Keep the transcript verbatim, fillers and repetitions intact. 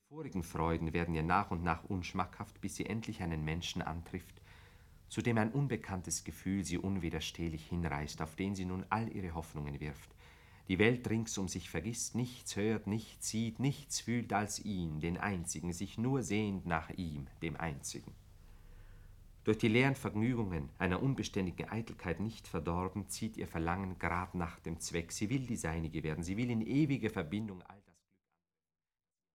Vorigen Freuden werden ihr nach und nach unschmackhaft, bis sie endlich einen Menschen antrifft, zu dem ein unbekanntes Gefühl sie unwiderstehlich hinreißt, auf den sie nun all ihre Hoffnungen wirft. Die Welt rings um sich vergisst, nichts hört, nichts sieht, nichts fühlt als ihn, den Einzigen, sich nur sehend nach ihm, dem Einzigen. Durch die leeren Vergnügungen einer unbeständigen Eitelkeit nicht verdorben, zieht ihr Verlangen grad nach dem Zweck. Sie will die Seinige werden, sie will in ewiger Verbindung all